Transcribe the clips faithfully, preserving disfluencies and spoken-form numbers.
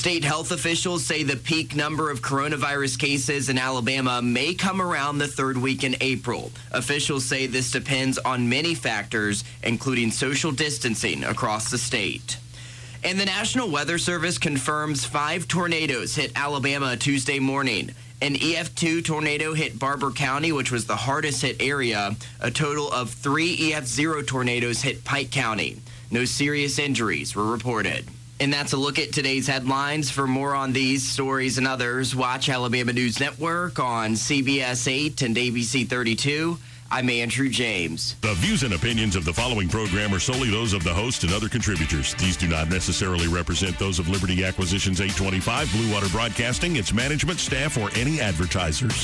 State health officials say the peak number of coronavirus cases in Alabama may come around the third week in April. Officials say this depends on many factors, including social distancing across the state. And the National Weather Service confirms five tornadoes hit Alabama Tuesday morning. An E F two tornado hit Barber County, which was the hardest hit area. A total of three E F zero tornadoes hit Pike County. No serious injuries were reported. And that's a look at today's headlines. For more on these stories and others, watch Alabama News Network on C B S eight and A B C thirty-two. I'm Andrew James. The views and opinions of the following program are solely those of the host and other contributors. These do not necessarily represent those of Liberty Acquisitions eight twenty-five, Blue Water Broadcasting, its management, staff, or any advertisers.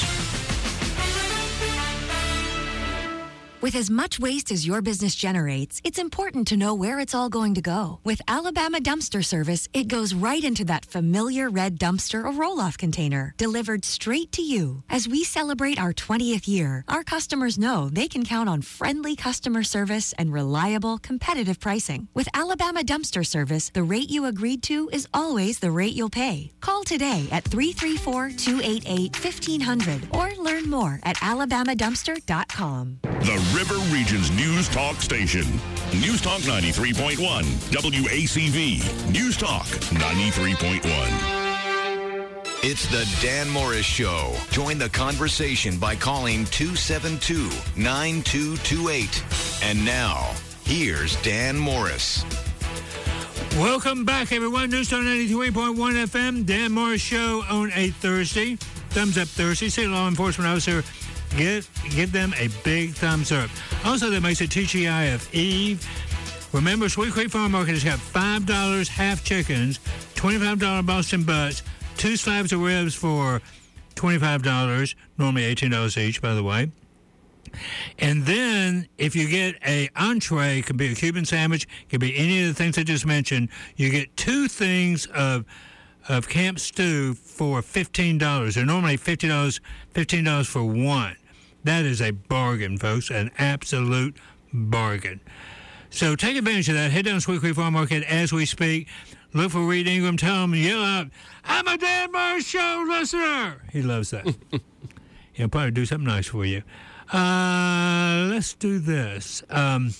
With as much waste as your business generates, it's important to know where it's all going to go. With Alabama Dumpster Service, it goes right into that familiar red dumpster or roll-off container, delivered straight to you. As we celebrate our twentieth year, our customers know they can count on friendly customer service and reliable, competitive pricing. With Alabama Dumpster Service, the rate you agreed to is always the rate you'll pay. Call today at three three four, two eight eight, fifteen hundred or learn more at alabama dumpster dot com. The River Region's News Talk Station. News Talk ninety-three point one. W A C V. News Talk ninety-three point one. It's the Dan Morris Show. Join the conversation by calling two seven two, nine two two eight. And now, here's Dan Morris. Welcome back, everyone. News Talk ninety-three point one F M. Dan Morris Show on a Thursday. Thumbs up Thursday. State law enforcement officer. Give, give them a big thumbs up. Also, that makes it T G I F Eve. Remember, Sweet Creek Farm Market has got five dollars half chickens, twenty-five dollars Boston butts, two slabs of ribs for twenty-five dollars, normally eighteen dollars each, by the way. And then, if you get a entree, it could be a Cuban sandwich, it could be any of the things I just mentioned, you get two things of of camp stew for fifteen dollars. They're normally fifty dollars, fifteen dollars for one. That is a bargain, folks, an absolute bargain. So take advantage of that. Head down to Sweet Creek Farm Market as we speak. Look for Reed Ingram. Tell him, yell out, I'm a Dan Morris Show listener. He loves that. He'll probably do something nice for you. Uh, let's do this. Um,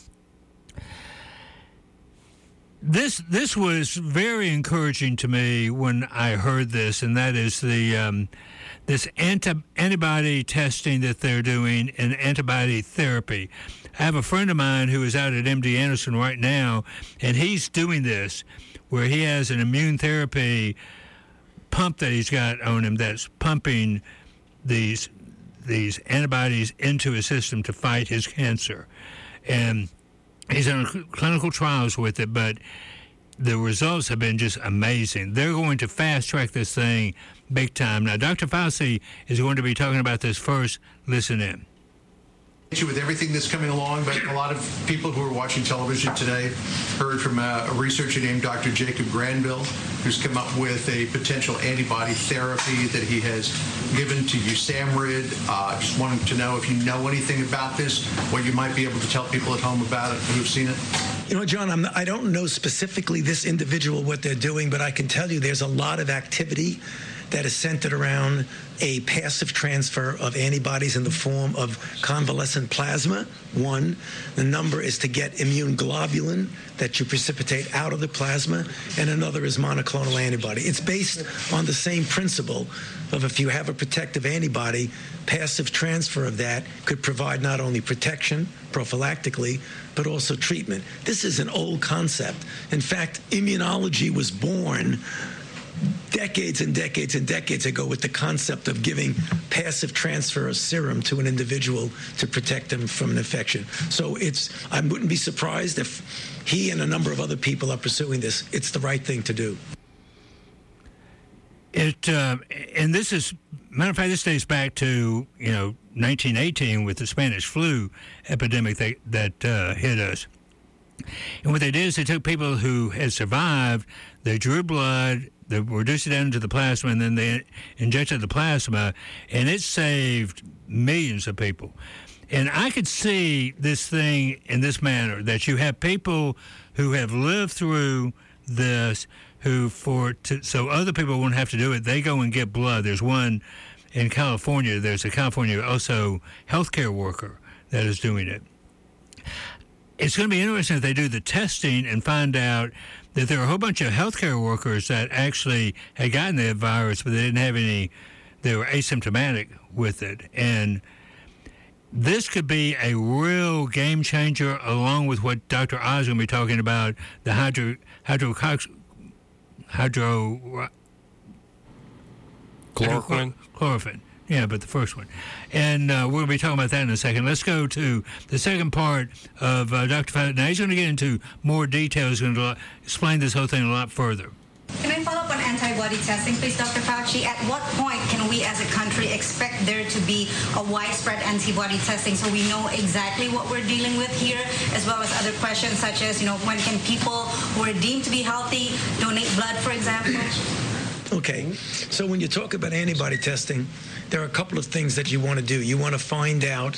this this was very encouraging to me when I heard this, and that is the um, this anti- antibody testing that they're doing and antibody therapy. I have a friend of mine who is out at M D Anderson right now, and he's doing this where he has an immune therapy pump that he's got on him that's pumping these these antibodies into his system to fight his cancer. And he's in clinical trials with it, but the results have been just amazing. They're going to fast-track this thing big time. Now, Doctor Fauci is going to be talking about this first. Listen in. With everything that's coming along, but a lot of people who are watching television today heard from a, a researcher named Doctor Jacob Granville, who's come up with a potential antibody therapy that he has given to USAMRIID. Uh, just wanted to know if you know anything about this, what you might be able to tell people at home about it who've seen it. You know, John, I'm, I don't know specifically this individual what they're doing, but I can tell you there's a lot of activity that is centered around a passive transfer of antibodies in the form of convalescent plasma, one. The number is to get immune globulin that you precipitate out of the plasma, and another is monoclonal antibody. It's based on the same principle of if you have a protective antibody, passive transfer of that could provide not only protection prophylactically, but also treatment. This is an old concept. In fact, immunology was born decades and decades and decades ago with the concept of giving passive transfer of serum to an individual to protect them from an infection. So it's, I wouldn't be surprised if he and a number of other people are pursuing this. It's the right thing to do. It uh, and this is, matter of fact, this dates back to, you know, nineteen eighteen with the Spanish flu epidemic that, that uh, hit us. And what they did is they took people who had survived, they drew blood, they reduced it down into the plasma, and then they injected the plasma, and it saved millions of people. And I could see this thing in this manner, that you have people who have lived through this, who, for to, so other people won't have to do it, they go and get blood. There's one in California. There's a California also healthcare worker that is doing it. It's going to be interesting if they do the testing and find out that there are a whole bunch of healthcare workers that actually had gotten the virus, but they didn't have any, they were asymptomatic with it. And this could be a real game changer, along with what Doctor Oz is going to be talking about, the hydro, hydrocox, hydro, chloroquine. Chloroquine. Yeah, but the first one. And uh, we're going to be talking about that in a second. Let's go to the second part of uh, Doctor Fauci. Now, he's going to get into more details. He's going to explain this whole thing a lot further. Can I follow up on antibody testing, please, Doctor Fauci? At what point can we as a country expect there to be a widespread antibody testing so we know exactly what we're dealing with here, as well as other questions such as, you know, when can people who are deemed to be healthy donate blood, for example? Okay, so when you talk about antibody testing, there are a couple of things that you want to do. You want to find out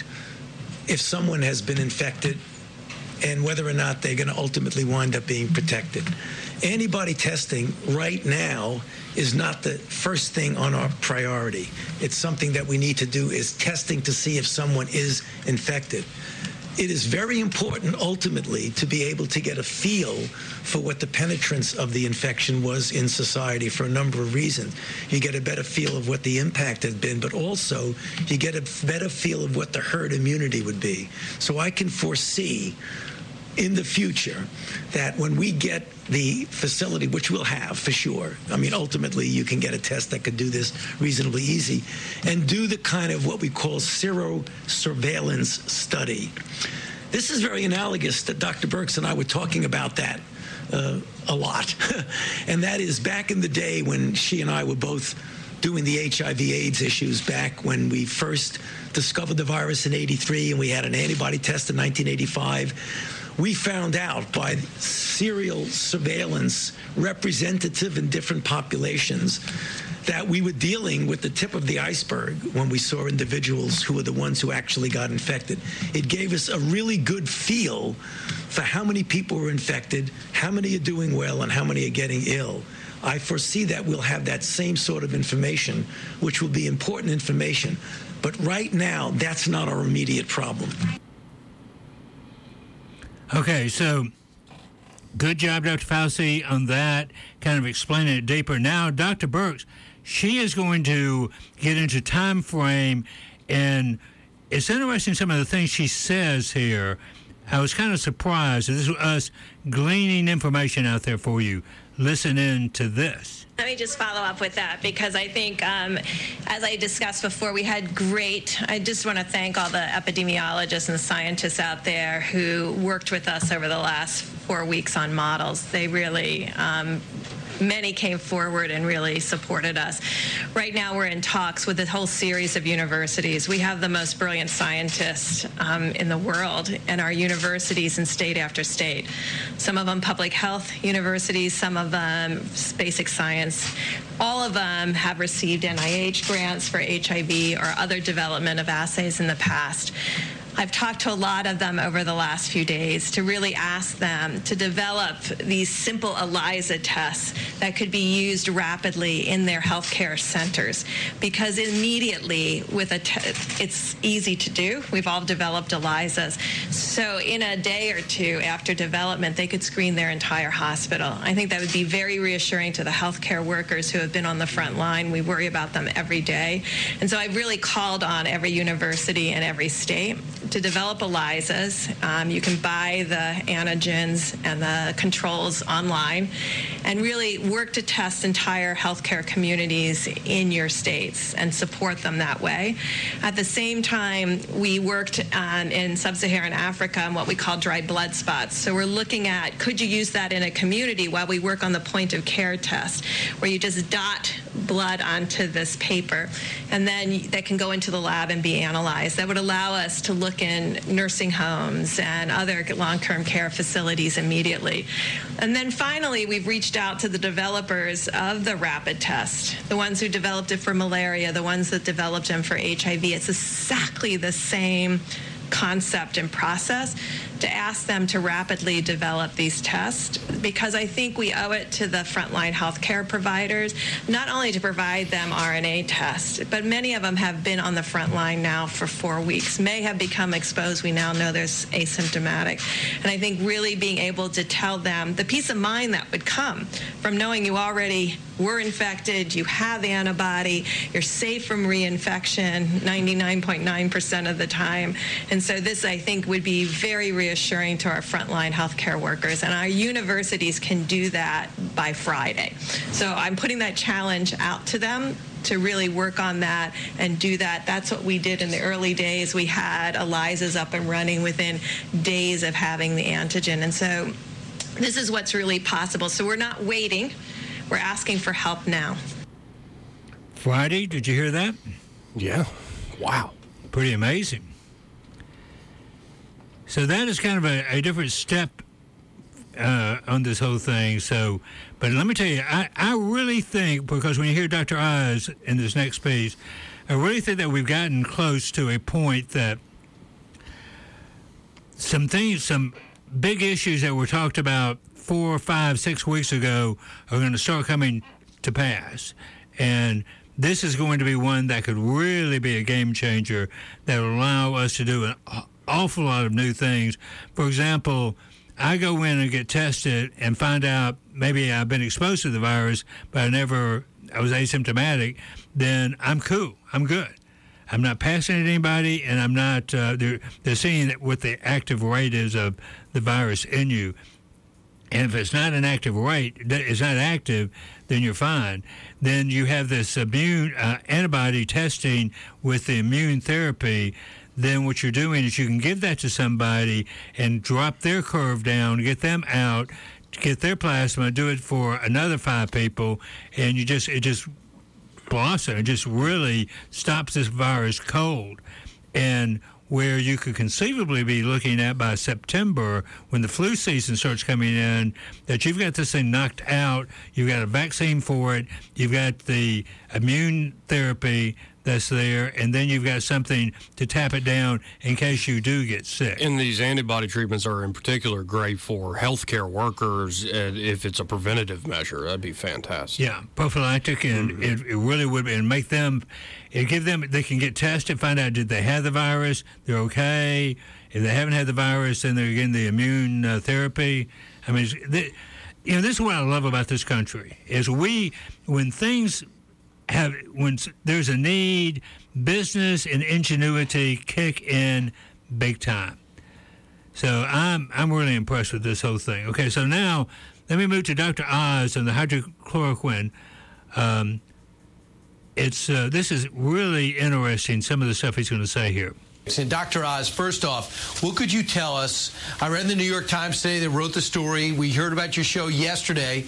if someone has been infected and whether or not they're going to ultimately wind up being protected. Antibody testing right now is not the first thing on our priority. It's something that we need to do, is testing to see if someone is infected. It is very important ultimately to be able to get a feel for what the penetrance of the infection was in society for a number of reasons. You get a better feel of what the impact has been, but also you get a better feel of what the herd immunity would be. So I can foresee in the future that when we get the facility, which we'll have for sure, I mean, ultimately you can get a test that could do this reasonably easy, and do the kind of what we call serosurveillance study. This is very analogous that Doctor Birx and I were talking about that uh, a lot. And that is back in the day when she and I were both doing the H I V AIDS issues back when we first discovered the virus in eighty-three and we had an antibody test in nineteen eighty-five. We found out by serial surveillance, representative in different populations, that we were dealing with the tip of the iceberg when we saw individuals who were the ones who actually got infected. It gave us a really good feel for how many people were infected, how many are doing well, and how many are getting ill. I foresee that we'll have that same sort of information, which will be important information. But right now, that's not our immediate problem. Okay, so good job, Doctor Fauci, on that, kind of explaining it deeper. Now, Doctor Birx, she is going to get into time frame, and it's interesting some of the things she says here. I was kind of surprised. This was us gleaning information out there for you. Listen in to this. Let me just follow up with that, because I think, um, as I discussed before, we had great, I just want to thank all the epidemiologists and scientists out there who worked with us over the last four weeks on models. They really, um, many came forward and really supported us. Right now we're in talks with a whole series of universities. We have the most brilliant scientists um, in the world in our universities in state after state. Some of them public health universities, some of them basic science. All of them have received N I H grants for H I V or other development of assays in the past. I've talked to a lot of them over the last few days to really ask them to develop these simple ELISA tests that could be used rapidly in their healthcare centers, because immediately with a te- it's easy to do. We've all developed ELISAs. So in a day or two after development, they could screen their entire hospital. I think that would be very reassuring to the healthcare workers who have been on the front line. We worry about them every day. And so I've really called on every university and every state to develop ELISAs. Um, you can buy the antigens and the controls online and really work to test entire healthcare communities in your states and support them that way. At the same time, we worked um, in sub-Saharan Africa on what we call dry blood spots. So we're looking at, could you use that in a community while we work on the point of care test, where you just dot blood onto this paper, and then that can go into the lab and be analyzed. That would allow us to look in nursing homes and other long-term care facilities immediately. And then finally, we've reached out to the developers of the rapid test, the ones who developed it for malaria, the ones that developed them for H I V. It's exactly the same concept and process, to ask them to rapidly develop these tests, because I think we owe it to the frontline healthcare providers, not only to provide them R N A tests, but many of them have been on the front line now for four weeks, may have become exposed. We now know there's asymptomatic. And I think really being able to tell them the peace of mind that would come from knowing you already were infected, you have the antibody, you're safe from reinfection ninety-nine point nine percent of the time. And so this, I think, would be very reassuring to our frontline healthcare workers. And our universities can do that by Friday. So I'm putting that challenge out to them to really work on that and do that. That's what we did in the early days. We had ELISAs up and running within days of having the antigen. And so this is what's really possible. So we're not waiting. We're asking for help now. Friday, did you hear that? Yeah. Wow. Pretty amazing. So that is kind of a, a different step uh, on this whole thing. So, but let me tell you, I, I really think, because when you hear Doctor Oz in this next piece, I really think that we've gotten close to a point that some things, some big issues that were talked about four, five, six weeks ago are going to start coming to pass. And this is going to be one that could really be a game changer that will allow us to do an awful lot of new things. For example, I go in and get tested and find out maybe I've been exposed to the virus, but I never, I was asymptomatic, then I'm cool. I'm good. I'm not passing it to anybody, and I'm not, uh, they're, they're seeing what the active rate is of the virus in you. And if it's not an active rate, it's not active, then you're fine. Then you have this immune uh, antibody testing with the immune therapy. Then what you're doing is you can give that to somebody and drop their curve down, get them out, get their plasma, do it for another five people, and you just it just blossoms. It just really stops this virus cold. And where you could conceivably be looking at by September, when the flu season starts coming in, that you've got this thing knocked out, you've got a vaccine for it, you've got the immune therapy that's there, and then you've got something to tap it down in case you do get sick. And these antibody treatments are in particular great for healthcare workers. And if it's a preventative measure, that'd be fantastic. Yeah, prophylactic, and mm-hmm. it, it really would be, and make them, it give them, they can get tested, find out did they have the virus, they're okay. If they haven't had the virus, then they're getting the immune uh, therapy. I mean, they, you know, this is what I love about this country, is we, when things have, when there's a need, business and ingenuity kick in big time. So I'm I'm really impressed with this whole thing. Okay, so now let me move to Doctor Oz and the hydroxychloroquine. Um, it's uh, this is really interesting, some of the stuff he's going to say here. And Doctor Oz, first off, what could you tell us? I read in the New York Times today, they wrote the story. We heard about your show yesterday.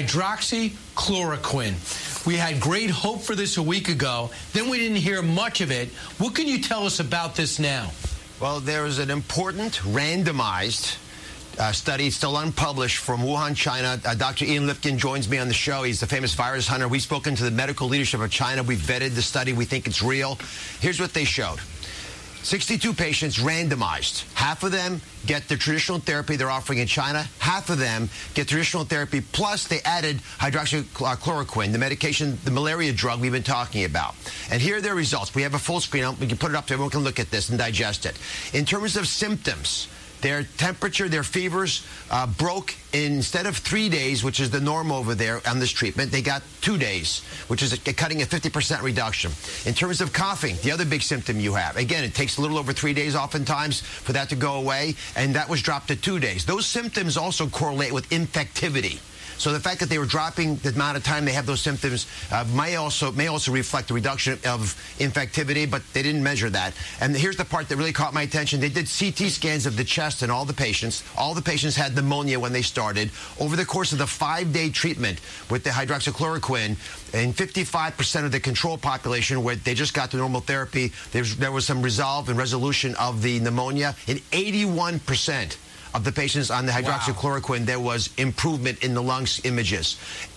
Hydroxychloroquine. We had great hope for this a week ago. Then we didn't hear much of it. What can you tell us about this now? Well, there is an important randomized uh, study still unpublished from Wuhan, China. Uh, Doctor Ian Lifkin joins me on the show. He's the famous virus hunter. We've spoken to the medical leadership of China. We've vetted the study. We think it's real. Here's what they showed. sixty-two patients randomized. Half of them get the traditional therapy they're offering in China. Half of them get traditional therapy, plus they added hydroxychloroquine, the medication, the malaria drug we've been talking about. And here are their results. We have a full screen. We can put it up so everyone can look at this and digest it. In terms of symptoms, their temperature, their fevers uh, broke in, instead of three days, which is the norm over there on this treatment, they got two days, which is a, cutting a fifty percent reduction. In terms of coughing, the other big symptom you have, again, it takes a little over three days oftentimes for that to go away, and that was dropped to two days. Those symptoms also correlate with infectivity. So the fact that they were dropping the amount of time they have those symptoms uh, may also may also reflect the reduction of infectivity, but they didn't measure that. And here's the part that really caught my attention. They did C T scans of the chest in all the patients. All the patients had pneumonia when they started. Over the course of the five-day treatment with the hydroxychloroquine, in fifty-five percent of the control population where they just got the normal therapy, there was some resolve and resolution of the pneumonia. In eighty-one percent of the patients on the hydroxychloroquine, wow, there was improvement in the lungs images.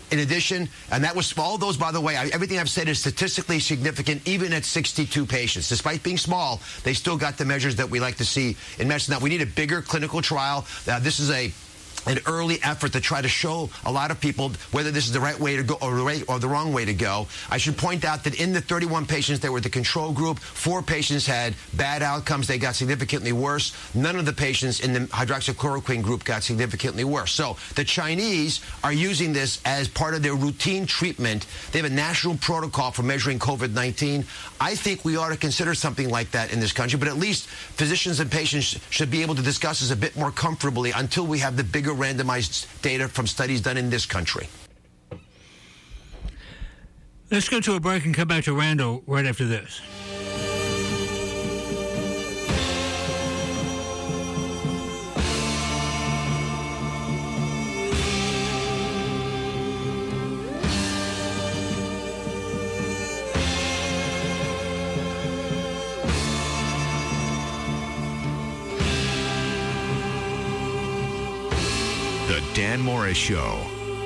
In addition, and that was all those, by the way, I, everything I've said is statistically significant, even at sixty-two patients. Despite being small, they still got the measures that we like to see in medicine. Now, we need a bigger clinical trial. Uh, this is a an early effort to try to show a lot of people whether this is the right way to go or the, right, or the wrong way to go. I should point out that in the thirty-one patients that were the control group, four patients had bad outcomes. They got significantly worse. None of the patients in the hydroxychloroquine group got significantly worse. So the Chinese are using this as part of their routine treatment. They have a national protocol for measuring COVID nineteen. I think we ought to consider something like that in this country, but at least physicians and patients should be able to discuss this a bit more comfortably until we have the bigger randomized data from studies done in this country. Let's go to a break and come back to Randall right after this. The Dan Morris Show.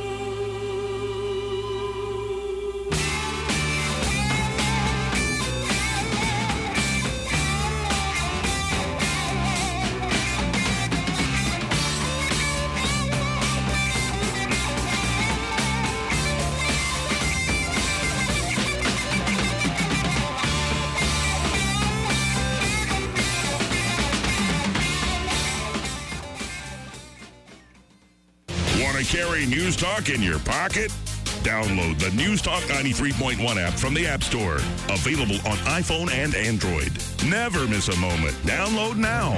Carry News Talk in your pocket? Download the News Talk ninety-three point one app from the App Store. Available on iPhone and Android. Never miss a moment. Download now.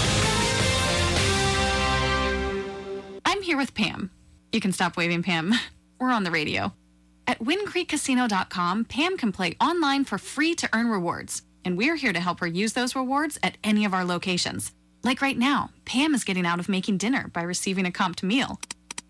I'm here with Pam. You can stop waving, Pam. We're on the radio. At win creek casino dot com, Pam can play online for free to earn rewards. And we're here to help her use those rewards at any of our locations. Like right now, Pam is getting out of making dinner by receiving a comped meal.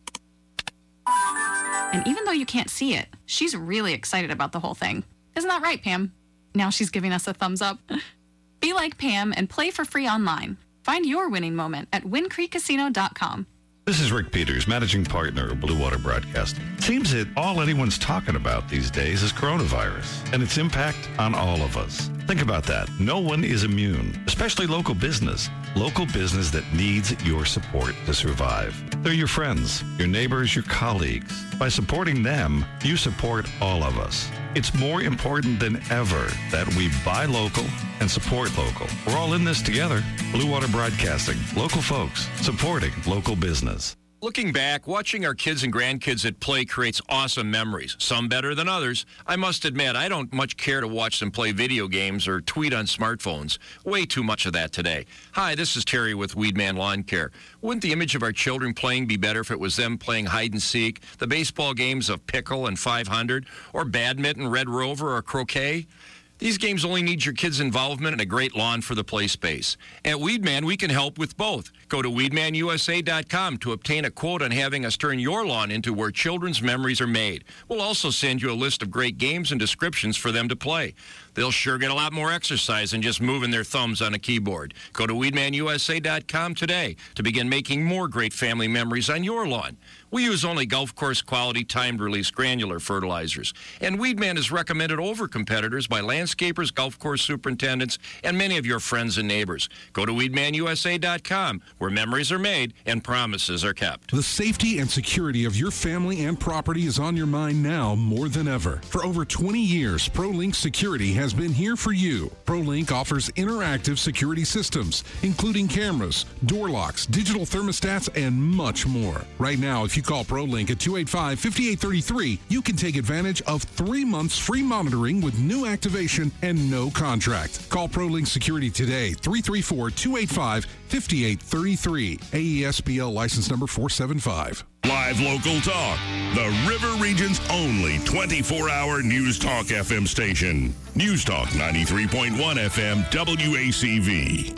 And even though you can't see it, she's really excited about the whole thing. Isn't that right, Pam? Now she's giving us a thumbs up. Be like Pam and play for free online. Find your winning moment at win creek casino dot com. This is Rick Peters, managing partner of Blue Water Broadcasting. It seems that all anyone's talking about these days is coronavirus and its impact on all of us. Think about that. No one is immune, especially local business. Local business that needs your support to survive. They're your friends, your neighbors, your colleagues. By supporting them, you support all of us. It's more important than ever that we buy local and support local. We're all in this together. Blue Water Broadcasting, local folks, supporting local business. Looking back, watching our kids and grandkids at play creates awesome memories, some better than others. I must admit, I don't much care to watch them play video games or tweet on smartphones. Way too much of that today. Hi, this is Terry with Weedman Lawn Care. Wouldn't the image of our children playing be better if it was them playing hide and seek, the baseball games of Pickle and five hundred, or badminton, Red Rover, or croquet? These games only need your kids' involvement and a great lawn for the play space. At Weedman, we can help with both. Go to weedman u s a dot com to obtain a quote on having us turn your lawn into where children's memories are made. We'll also send you a list of great games and descriptions for them to play. They'll sure get a lot more exercise than just moving their thumbs on a keyboard. Go to weedman u s a dot com today to begin making more great family memories on your lawn. We use only golf course quality timed release granular fertilizers. And Weedman is recommended over competitors by landscapers, golf course superintendents, and many of your friends and neighbors. Go to weedman u s a dot com where memories are made and promises are kept. The safety and security of your family and property is on your mind now more than ever. For over twenty years, ProLink Security has been here for you. ProLink offers interactive security systems, including cameras, door locks, digital thermostats, and much more. Right now, if you call ProLink at two eight five, five eight three three, you can take advantage of three months free monitoring with new activation and no contract. Call ProLink Security today, three three four, two eight five, five eight three three. A E S B L license number four seven five. Live local talk. The River Region's only twenty-four hour News Talk F M station. News Talk ninety-three point one F M W A C V.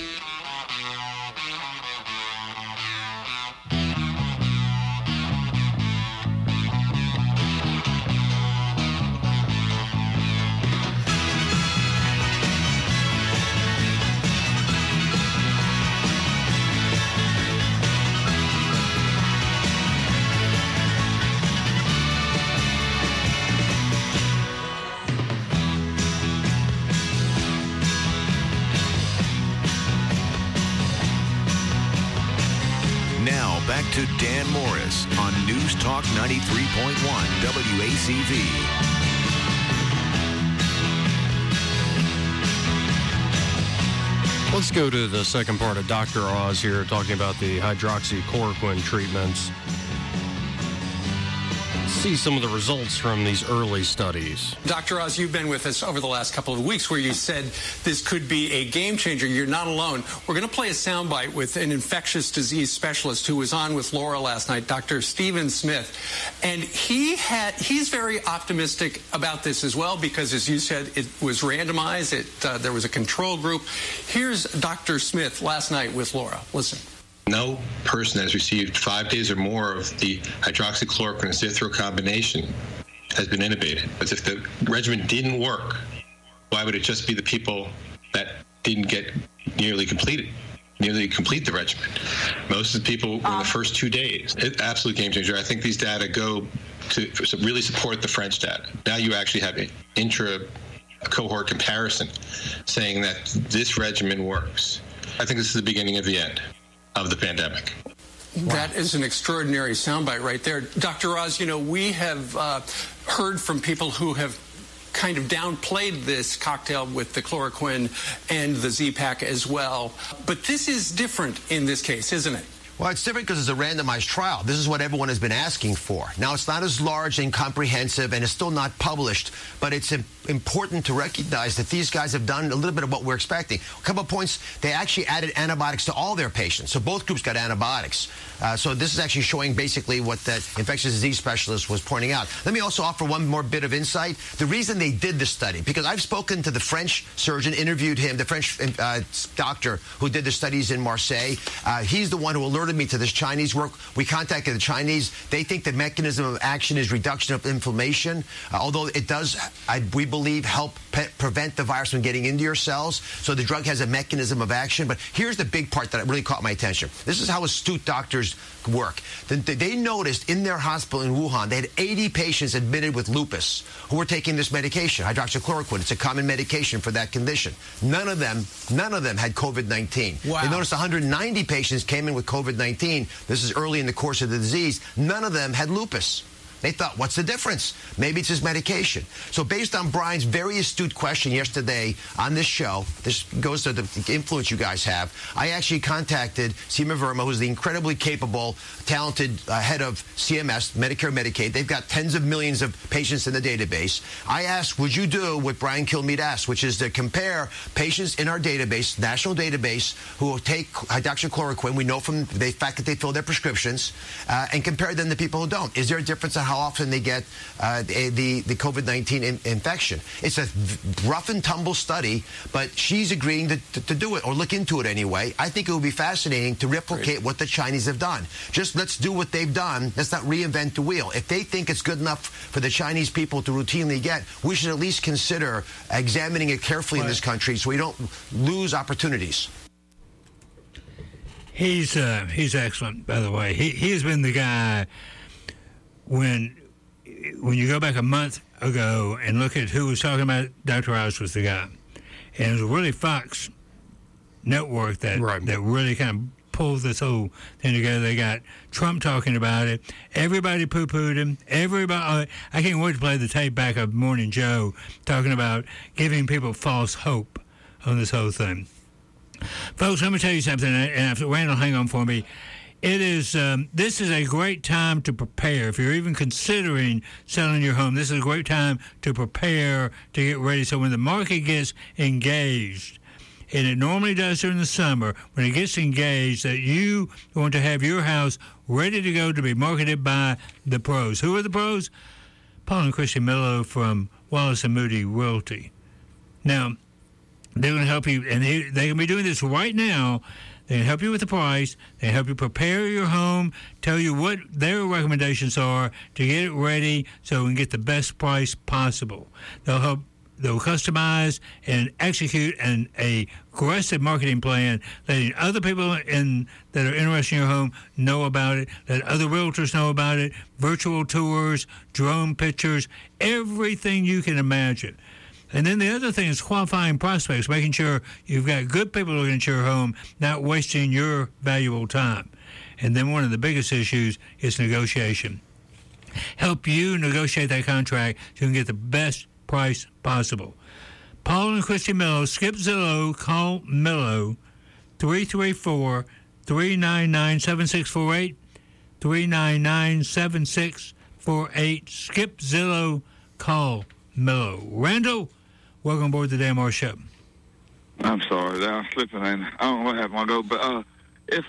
to Dan Morris on News Talk ninety-three point one W A C V. Let's go to the second part of Doctor Oz here, talking about the hydroxychloroquine treatments. See some of the results from these early studies. Doctor Oz, you've been with us over the last couple of weeks where you said this could be a game changer. You're not alone. We're going to play a soundbite with an infectious disease specialist who was on with Laura last night, Doctor Stephen Smith. And he had he's very optimistic about this as well because, as you said, it was randomized. It, uh, there was a control group. Here's Doctor Smith last night with Laura. Listen. No person that has received five days or more of the hydroxychloroquine and Zithro combination has been intubated. But if the regimen didn't work, why would it just be the people that didn't get nearly completed, nearly complete the regimen? Most of the people in the first two days. It, absolute game changer. I think these data go to really support the French data. Now you actually have an intra-cohort comparison saying that this regimen works. I think this is the beginning of the end of the pandemic. That is an extraordinary soundbite right there. Doctor Oz, you know, we have uh, heard from people who have kind of downplayed this cocktail with the chloroquine and the Z-Pak as well. But this is different in this case, isn't it? Well, it's different because it's a randomized trial. This is what everyone has been asking for. Now, it's not as large and comprehensive, and it's still not published, but it's important to recognize that these guys have done a little bit of what we're expecting. A couple of points, they actually added antibiotics to all their patients, so both groups got antibiotics. Uh, so this is actually showing basically what that infectious disease specialist was pointing out. Let me also offer one more bit of insight. The reason they did this study, because I've spoken to the French surgeon, interviewed him, the French uh, doctor who did the studies in Marseille. Uh, he's the one who alerted me to this Chinese work. We contacted the Chinese. They think the mechanism of action is reduction of inflammation, uh, although it does, I, we believe, help pe- prevent the virus from getting into your cells. So the drug has a mechanism of action. But here's the big part that really caught my attention. This is how astute doctors work. The, the, they noticed in their hospital in Wuhan, they had eighty patients admitted with lupus who were taking this medication, hydroxychloroquine. It's a common medication for that condition. None of them, none of them had COVID nineteen. Wow. They noticed one hundred ninety patients came in with COVID nineteen. This is early in the course of the disease. None of them had lupus. They thought, what's the difference? Maybe it's his medication. So based on Brian's very astute question yesterday on this show, this goes to the influence you guys have, I actually contacted Seema Verma, who's the incredibly capable, talented uh, head of C M S, Medicare, Medicaid. They've got tens of millions of patients in the database. I asked, would you do what Brian Kilmeade asked, which is to compare patients in our database, national database, who take hydroxychloroquine, we know from the fact that they fill their prescriptions, uh, and compare them to people who don't. Is there a difference on how often they get uh, the, the, the COVID nineteen in, infection? It's a rough and tumble study, but she's agreeing to, to, to do it, or look into it anyway. I think it would be fascinating to replicate Great. what the Chinese have done. Just let's do what they've done. Let's not reinvent the wheel. If they think it's good enough for the Chinese people to routinely get, we should at least consider examining it carefully right. in this country so we don't lose opportunities. He's uh, he's excellent, by the way. He he has been the guy when when you go back a month ago and look at who was talking about it, Doctor Oz was the guy. And it was really Fox Network that right. that really kind of pulled this whole thing together. They got Trump talking about it. Everybody poo-pooed him. Everybody. I can't wait to play the tape back of Morning Joe talking about giving people false hope on this whole thing. Folks, let me tell you something, and if Randall, hang on for me. It is. Um, this is a great time to prepare. If you're even considering selling your home, this is a great time to prepare to get ready. So when the market gets engaged, and it normally does during the summer, when it gets engaged, that you want to have your house ready to go to be marketed by the pros. Who are the pros? Paul and Christy Mello from Wallace and Moody Realty. Now, they're going to help you, and they, they can be doing this right now. They can help you with the price. They help you prepare your home, tell you what their recommendations are to get it ready so we can get the best price possible. They'll help. They'll customize and execute an a aggressive marketing plan, letting other people in that are interested in your home know about it, let other realtors know about it, virtual tours, drone pictures, everything you can imagine. And then the other thing is qualifying prospects, making sure you've got good people looking at your home, not wasting your valuable time. And then one of the biggest issues is negotiation. Help you negotiate that contract so you can get the best price possible. Paul and Christy Mello, skip Zillow, call Mello, three three four, three nine nine, seven six four eight, three nine nine, seven six four eight. Skip Zillow, call Mello. Randall, welcome aboard the Dan Morris Show. I'm sorry, I was slipping in. I don't know what happened ago, but uh, if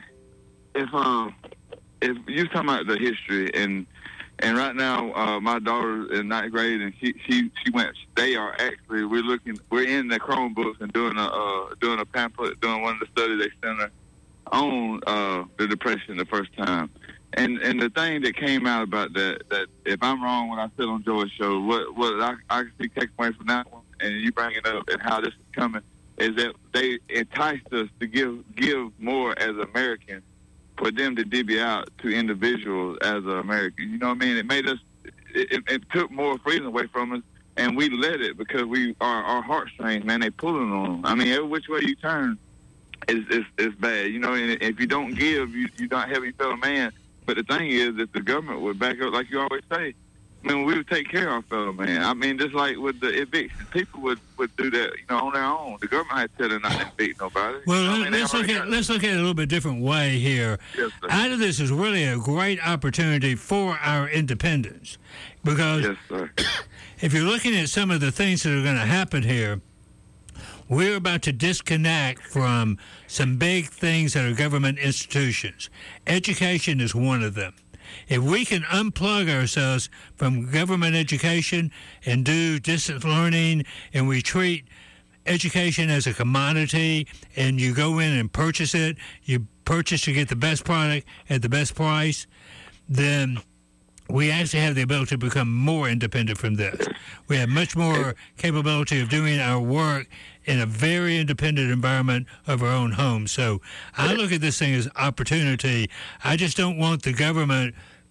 if uh, if you're talking about the history, and and right now uh, my daughter's in ninth grade, and she she she went. They are actually we're looking we're in the Chromebooks and doing a uh, doing a pamphlet, doing one of the studies they sent her on uh, the depression the first time. And and the thing that came out about that, that if I'm wrong when I said on Joy's show, what what I I can take away from that one, and you bring it up and how this is coming, is that they enticed us to give give more as Americans, for them to divvy out to individuals as an American. You know what I mean? It made us, it, it took more freedom away from us, and we let it because we our our heartstrings, man, they pulling on them. I mean, every which way you turn, is is is bad. You know, and if you don't give, you you don't have your fellow man. But the thing is, if the government would back up, like you always say, I mean, we would take care of our fellow man. I mean, just like with the eviction, people would, would do that, you know, on their own. The government had to tell them not to evict nobody. Well, you know I mean? let's look at let's look at it a little bit different way here. Yes, sir. Out of this is really a great opportunity for our independence, because yes, sir. if you're looking at some of the things that are going to happen here, we're about to disconnect from some big things that are government institutions. Education is one of them. If we can unplug ourselves from government education and do distance learning, and we treat education as a commodity, and you go in and purchase it, you purchase to get the best product at the best price, then we actually have the ability to become more independent from this. We have much more capability of doing our work in a very independent environment of our own home. So I look at this thing as opportunity. I just don't want the government,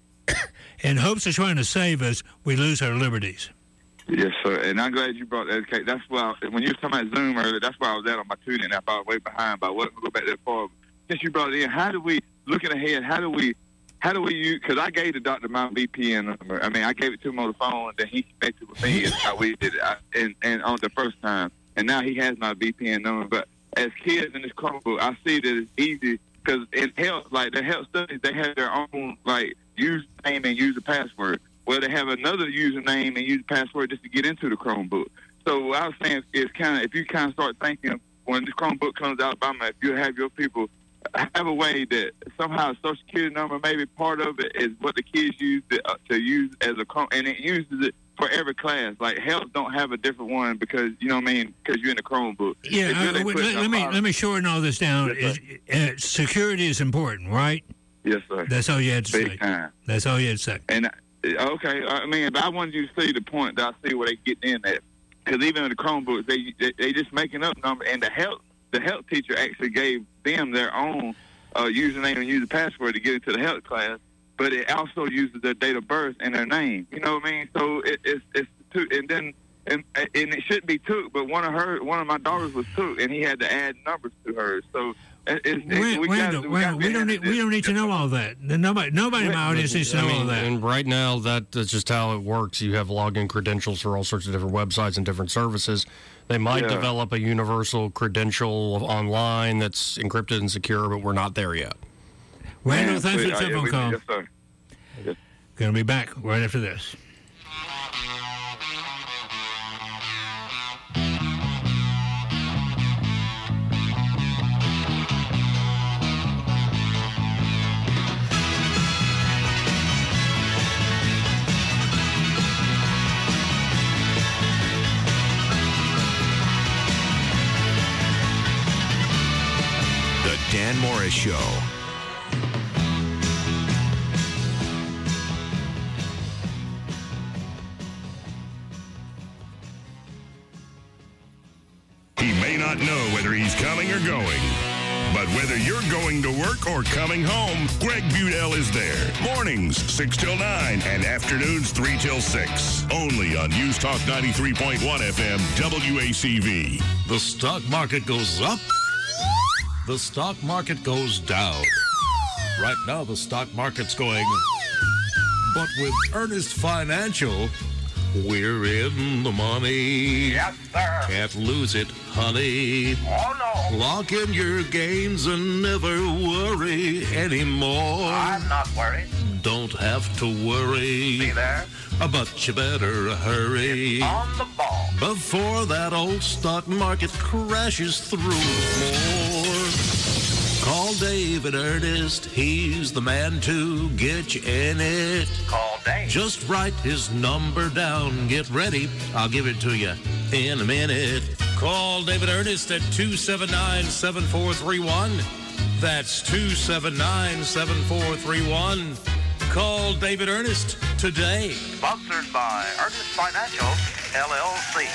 in hopes of trying to save us, we lose our liberties. Yes, sir. And I'm glad you brought that. Okay, that's why I, when you were talking about Zoom earlier, that's why I was at on my tuning app. I was way behind, but I wasn't going to go back that far. Since you brought it in, how do we, looking ahead, how do we, how do we use, because I gave the doctor my V P N number. I mean, I gave it to him on the phone, and then he connected with me, and how we did it, I, and, and on the first time. And now he has my V P N number. But as kids in this Chromebook, I see that it's easy, because in health, like the health studies, they have their own, like, username and user password. Well, they have another username and user password just to get into the Chromebook. So what I was saying is kind of, if you kind of start thinking, when this Chromebook comes out, Alabama, if you have your people have a way that somehow a social security number, maybe part of it is what the kids use to, uh, to use as a, and it uses it for every class. Like health don't have a different one because, you know what I mean, because you're in the Chromebook. Yeah, uh, let, let me let me shorten all this down. Yes, is, uh, security is important, right? Yes, sir. That's all you had to Big say. Time. That's all you had to say. And okay, I mean, but I wanted you to see the point that I see where they get in at, because even in the Chromebooks, they, they they just making up numbers, and the health the health teacher actually gave them their own uh, username and user password to get into the health class, but it also uses their date of birth and their name. You know what I mean? So it, it's it's two, and then and and it shouldn't be took, but one of her one of my daughters was took, and he had to add numbers to hers. So. It's, it's, Wait, we, wait, gotta, wait, we, gotta we don't need we don't need to know all that. Nobody nobody in my audience needs to know I mean, all that. And right now, that, that's just how it works. You have login credentials for all sorts of different websites and different services. They might Yeah. develop a universal credential online that's encrypted and secure, but we're not there yet. Randall, Man, thanks for the please, I- telephone we- call. Yes, sir. Yes. Going to be back right after this. The Dan Morris Show. He may not know whether he's coming or going, but whether you're going to work or coming home, Greg Budell is there. Mornings, six till nine, and afternoons, three till six. Only on News Talk ninety-three point one F M, W A C V. The stock market goes up. The stock market goes down. Right now, the stock market's going. But with Ernest Financial, we're in the money. Yes, sir. Can't lose it, honey. Oh, no. Lock in your gains and never worry anymore. I'm not worried. Don't have to worry. Be there. But you better hurry. On the ball. Before that old stock market crashes through more. Call David Ernest. He's the man to get you in it. Call Dave. Just write his number down. Get ready. I'll give it to you in a minute. Call David Ernest at two seven nine, seven four three one. That's two seven nine, seven four three one. Call David Ernest today. Sponsored by Ernest Financial, L L C.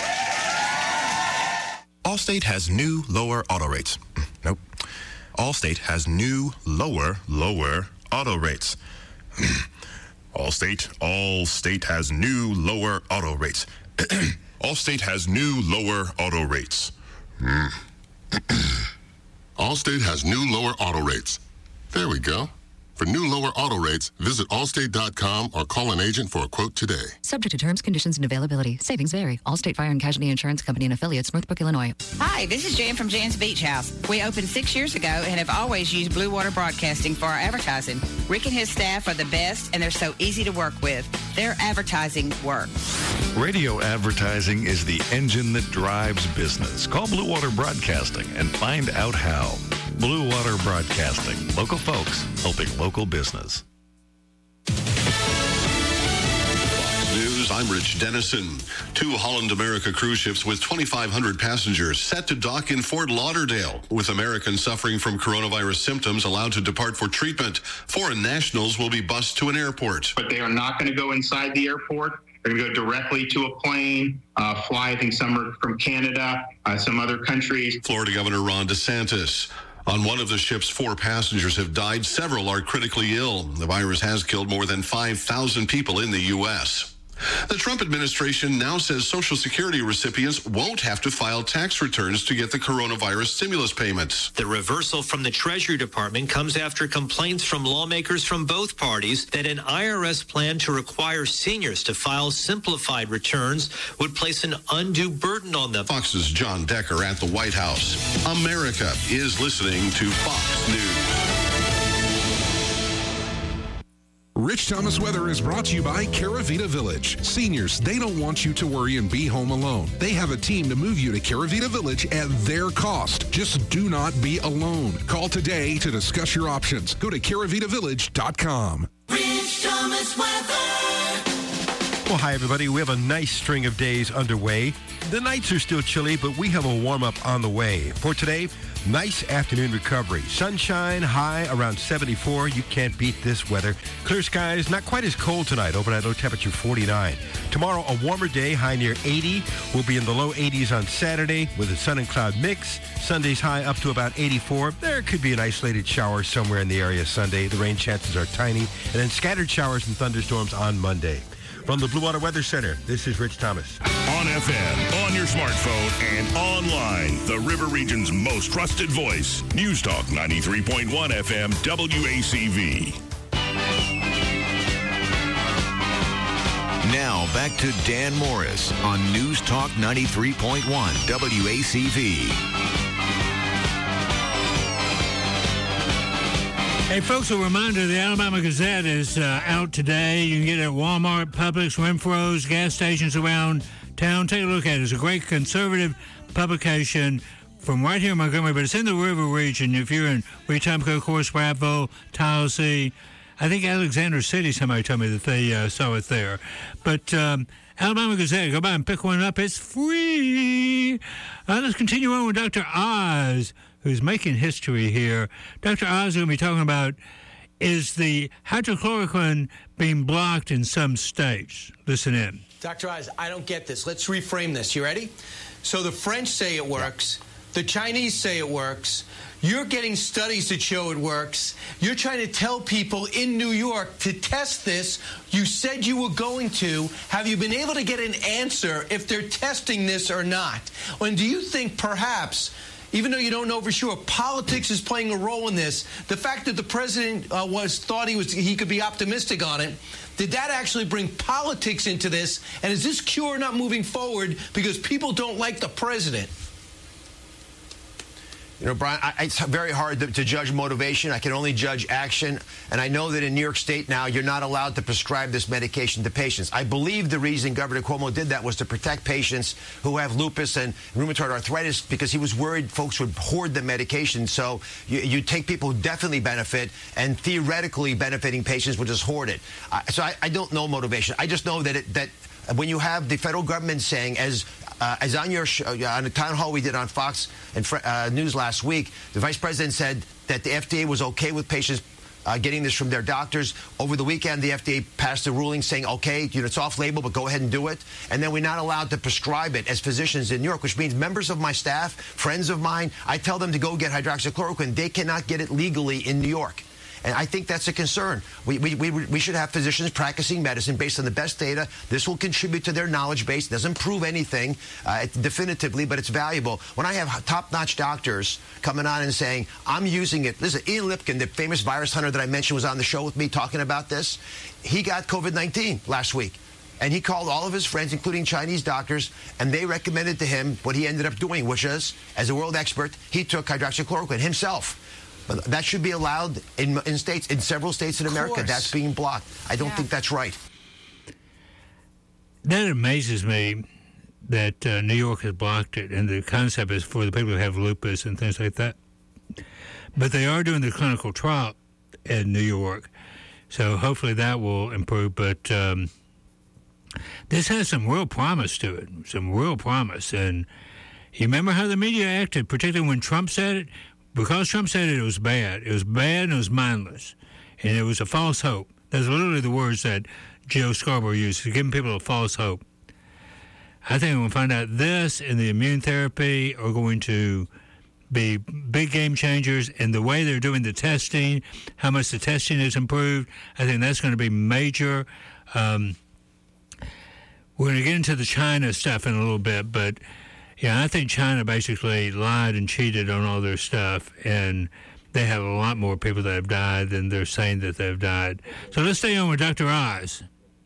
Allstate has new lower auto rates. Nope. Allstate has new lower, lower auto rates. Allstate, Allstate has new lower auto rates. Allstate has new lower auto rates. Mm. Allstate has new lower auto rates. There we go. For new lower auto rates, visit allstate dot com or call an agent for a quote today. Subject to terms, conditions, and availability. Savings vary. Allstate Fire and Casualty Insurance Company and Affiliates, Northbrook, Illinois. Hi, this is Jan from Jan's Beach House. We opened six years ago and have always used Blue Water Broadcasting for our advertising. Rick and his staff are the best, and they're so easy to work with. Their advertising works. Radio advertising is the engine that drives business. Call Blue Water Broadcasting and find out how. Blue Water Broadcasting. Local folks helping local business. News, I'm Rich Dennison. Two Holland America cruise ships with twenty-five hundred passengers set to dock in Fort Lauderdale, with Americans suffering from coronavirus symptoms allowed to depart for treatment. Foreign nationals will be bused to an airport. But they are not going to go inside the airport. They're going to go directly to a plane, uh, fly, I think some are from Canada, uh, some other countries. Florida Governor Ron DeSantis. On one of the ships, four passengers have died. Several are critically ill. The virus has killed more than five thousand people in the U S The Trump administration now says Social Security recipients won't have to file tax returns to get the coronavirus stimulus payments. The reversal from the Treasury Department comes after complaints from lawmakers from both parties that an I R S plan to require seniors to file simplified returns would place an undue burden on them. Fox's John Decker at the White House. America is listening to Fox News. Rich Thomas Weather is brought to you by Caravita Village. Seniors, they don't want you to worry and be home alone. They have a team to move you to Caravita Village at their cost. Just do not be alone. Call today to discuss your options. Go to caravita village dot com. Rich Thomas Weather. Well, hi, everybody. We have a nice string of days underway. The nights are still chilly, but we have a warm-up on the way. For today, nice afternoon recovery. Sunshine, high around seventy-four. You can't beat this weather. Clear skies, not quite as cold tonight, overnight low temperature forty-nine. Tomorrow, a warmer day, high near eighty. We'll be in the low eighties on Saturday with a sun and cloud mix. Sunday's high up to about eighty-four. There could be an isolated shower somewhere in the area Sunday. The rain chances are tiny. And then scattered showers and thunderstorms on Monday. From the Blue Water Weather Center, this is Rich Thomas. On F M, on your smartphone, and online, the River Region's most trusted voice. News Talk ninety-three point one F M, W A C V. Now, back to Dan Morris on News Talk ninety-three point one W A C V. Hey, folks, a reminder, the Alabama Gazette is uh, out today. You can get it at Walmart, Publix, Renfro's, gas stations around town. Take a look at it. It's a great conservative publication from right here in Montgomery, but it's in the river region. If you're in Wetumpka, Course, Rappville, Tallahassee, I think Alexander City, somebody told me that they uh, saw it there. But um, Alabama Gazette, go by and pick one up. It's free. Uh, let's continue on with Doctor Oz, who's making history here. Doctor Oz is going to be talking about, is the hydrochloroquine being blocked in some states? Listen in. Doctor Oz, I don't get this. Let's reframe this. You ready? So the French say it works. The Chinese say it works. You're getting studies that show it works. You're trying to tell people in New York to test this. You said you were going to. Have you been able to get an answer if they're testing this or not? And do you think perhaps even though you don't know for sure. Politics is playing a role in this. The fact that the president uh, was thought he was he could be optimistic on it, did that actually bring politics into this? And is this cure not moving forward because people don't like the president? You know, Brian, I, it's very hard to, to judge motivation. I can only judge action. And I know that in New York State now, you're not allowed to prescribe this medication to patients. I believe the reason Governor Cuomo did that was to protect patients who have lupus and rheumatoid arthritis, because he was worried folks would hoard the medication. So you, you take people who definitely benefit, and theoretically benefiting patients would just hoard it. I, so I, I don't know motivation. I just know that it, that when you have the federal government saying, as Uh, as on your show, on the town hall we did on Fox and uh, News last week, the vice president said that the F D A was okay with patients uh, getting this from their doctors. Over the weekend, the F D A passed a ruling saying, okay, you know, it's off-label, but go ahead and do it. And then we're not allowed to prescribe it as physicians in New York, which means members of my staff, friends of mine, I tell them to go get hydroxychloroquine. They cannot get it legally in New York. And I think that's a concern. We, we, we, we should have physicians practicing medicine based on the best data. This will contribute to their knowledge base. It doesn't prove anything uh, definitively, but it's valuable. When I have top-notch doctors coming on and saying, I'm using it. Listen, Ian Lipkin, the famous virus hunter that I mentioned, was on the show with me talking about this. He got COVID nineteen last week. And he called all of his friends, including Chinese doctors, and they recommended to him what he ended up doing, which is, as a world expert, he took hydroxychloroquine himself. But that should be allowed in, in states, in several states in America. That's being blocked. I don't yeah. think that's right. That amazes me that uh, New York has blocked it, and the concept is for the people who have lupus and things like that. But they are doing the clinical trial in New York, so hopefully that will improve. But um, this has some real promise to it, some real promise. And you remember how the media acted, particularly when Trump said it? Because Trump said it, it was bad. It was bad and it was mindless. And it was a false hope. That's literally the words that Joe Scarborough used, giving people a false hope. I think we'll find out this and the immune therapy are going to be big game changers. And the way they're doing the testing, how much the testing has improved, I think that's going to be major. Um, we're going to get into the China stuff in a little bit, but yeah, I think China basically lied and cheated on all their stuff, and they have a lot more people that have died than they're saying that they've died. So let's stay on with Doctor Oz.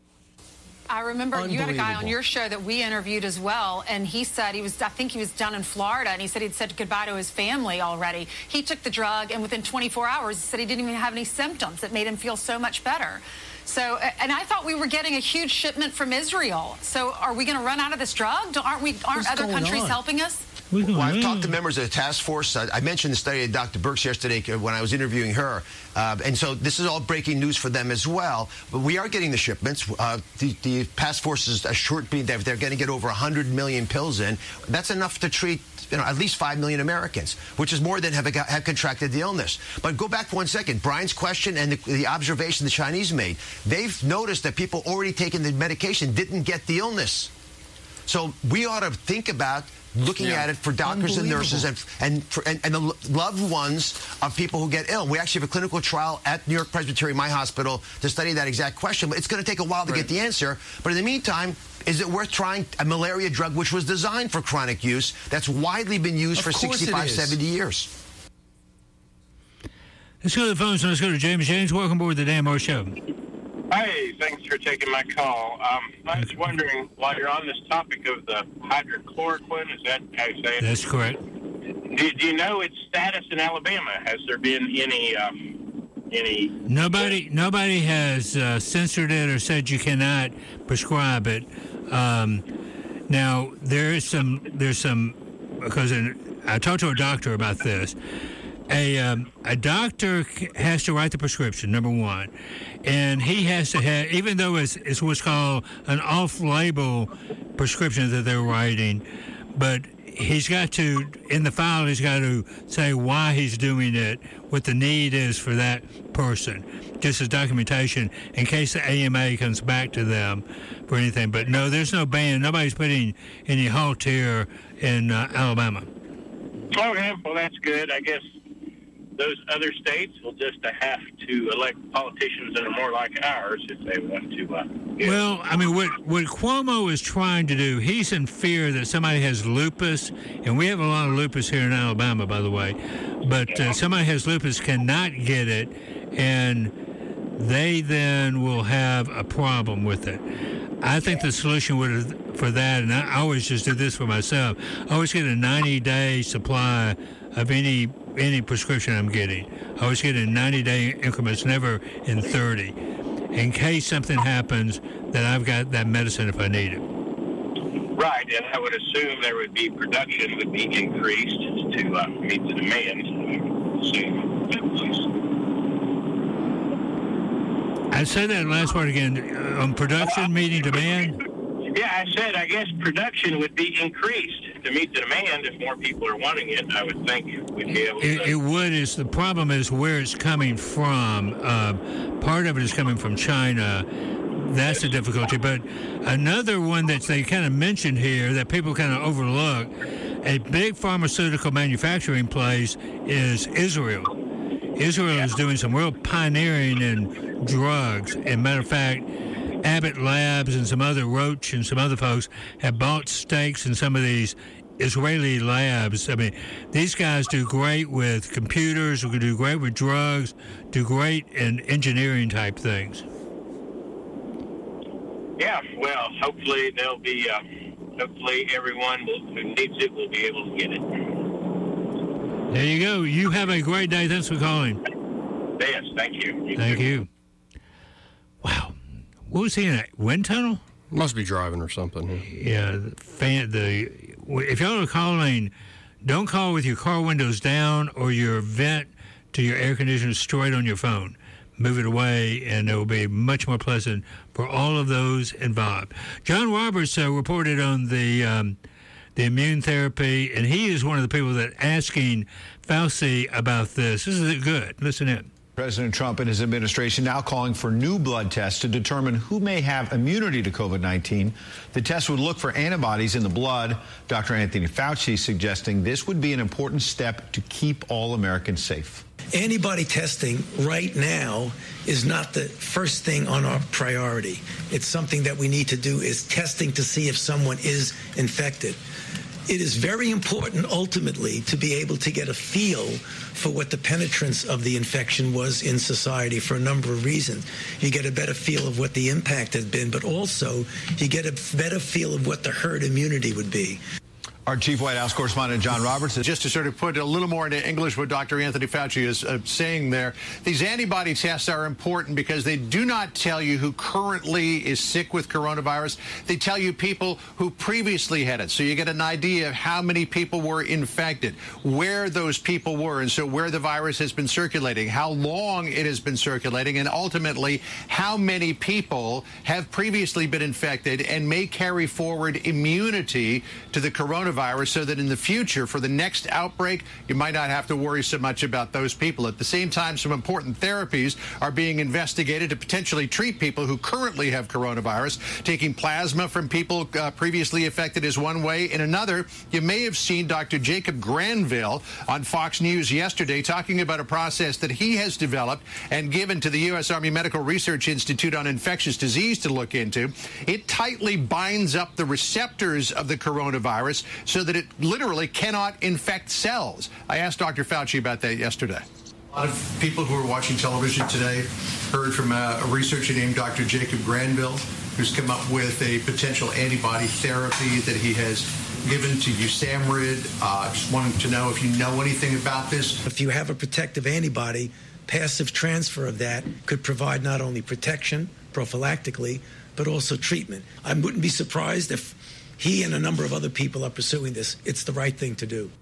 I remember you had a guy on your show that we interviewed as well, and he said he was, I think he was down in Florida, and he said he'd said goodbye to his family already. He took the drug, and within twenty-four hours, he said he didn't even have any symptoms. It made him feel so much better. So, and I thought we were getting a huge shipment from Israel. So are we going to run out of this drug? Aren't we? Aren't other countries on? helping us? Well, I've talked to members of the task force. Uh, I mentioned the study of Doctor Birx yesterday when I was interviewing her. Uh, and so this is all breaking news for them as well. But we are getting the shipments. Uh, the, the task force is assured me that they're going to get over one hundred million pills in. That's enough to treat, you know, at least five million Americans, which is more than have, have contracted the illness. But go back for one second. Brian's question and the, the observation the Chinese made. They've noticed that people already taking the medication didn't get the illness. So we ought to think about looking yeah. at it for doctors and nurses and and, for, and and the loved ones of people who get ill. We actually have a clinical trial at New York Presbyterian, my hospital, to study that exact question. But it's going to take a while to right. get the answer. But in the meantime, is it worth trying a malaria drug which was designed for chronic use, that's widely been used of for sixty-five, seventy years? Let's go to the phones and let's go to James. James, welcome aboard the Dan Moore Show. Hey, thanks for taking my call. Um, I was wondering, while you're on this topic of the hydrochloroquine, is that how you say it? That's correct. Do, do you know its status in Alabama? Has there been any um, any? Nobody, nobody has uh, censored it or said you cannot prescribe it. Um, now there is some, there's some, because in, I talked to a doctor about this. A um, a doctor has to write the prescription, number one, and he has to have, even though it's, it's what's called an off-label prescription that they're writing, but he's got to, in the file, he's got to say why he's doing it, what the need is for that person, just as documentation in case the A M A comes back to them for anything. But no, there's no ban. Nobody's putting any halt here in uh, Alabama. Okay, well, that's good. I guess those other states will just have to elect politicians that are more like ours if they want to uh, Yeah. Well, I mean, what, what Cuomo is trying to do, he's in fear that somebody has lupus, and we have a lot of lupus here in Alabama, by the way, but uh, somebody has lupus, cannot get it, and they then will have a problem with it. I think the solution would for that, and I always just do this for myself, I always get a ninety-day supply of any any prescription I'm getting. I always get in ninety-day increments, never in thirty, in case something happens that I've got that medicine if I need it. Right, and I would assume there would be production would be increased to uh, meet the demand. I'd say that last part again, uh, on production meeting demand? Yeah, I said I guess production would be increased to meet the demand. If more people are wanting it, I would think we'd be able to. It, it would. Is the problem is where it's coming from. Uh, part of it is coming from China. That's the difficulty. But another one that they kind of mentioned here that people kind of overlook, a big pharmaceutical manufacturing place is Israel. Israel is doing some real pioneering in drugs. As a matter of fact, Abbott Labs and some other Roche and some other folks have bought stakes in some of these Israeli labs. I mean, these guys do great with computers, do great with drugs, do great in engineering type things. Yeah, well, hopefully there'll be, uh, hopefully everyone will, who needs it will be able to get it. There you go. You have a great day. Thanks for calling. Yes, thank you. you thank too. you. Wow. What was he in a wind tunnel? Must be driving or something. Yeah. yeah the fan, the if y'all are calling, don't call with your car windows down or your vent to your air conditioner straight on your phone. Move it away, and it will be much more pleasant for all of those involved. John Roberts uh, reported on the um, the immune therapy, and he is one of the people that asking Fauci about this. This is good. Listen in. President Trump and his administration now calling for new blood tests to determine who may have immunity to COVID nineteen. The test would look for antibodies in the blood. Doctor Anthony Fauci suggesting this would be an important step to keep all Americans safe. Antibody testing right now is not the first thing on our priority. It's something that we need to do is testing to see if someone is infected. It is very important ultimately to be able to get a feel for what the penetrance of the infection was in society for a number of reasons. You get a better feel of what the impact has been, but also you get a better feel of what the herd immunity would be. Our chief White House correspondent, John Roberts. Just to sort of put a little more into English what Doctor Anthony Fauci is uh, saying there, these antibody tests are important because they do not tell you who currently is sick with coronavirus. They tell you people who previously had it. So you get an idea of how many people were infected, where those people were, and so where the virus has been circulating, how long it has been circulating, and ultimately how many people have previously been infected and may carry forward immunity to the coronavirus. Virus so that in the future, for the next outbreak, you might not have to worry so much about those people. At the same time, some important therapies are being investigated to potentially treat people who currently have coronavirus. Taking plasma from people uh, previously affected is one way. In another, you may have seen Doctor Jacob Granville on Fox News yesterday talking about a process that he has developed and given to the U S Army Medical Research Institute on Infectious Disease to look into. It tightly binds up the receptors of the coronavirus so that it literally cannot infect cells. I asked Doctor Fauci about that yesterday. A lot of people who are watching television today heard from a, a researcher named Doctor Jacob Granville, who's come up with a potential antibody therapy that he has given to Usamrid. I uh, just wanted to know if you know anything about this. If you have a protective antibody, passive transfer of that could provide not only protection prophylactically, but also treatment. I wouldn't be surprised if he and a number of other people are pursuing this. It's the right thing to do.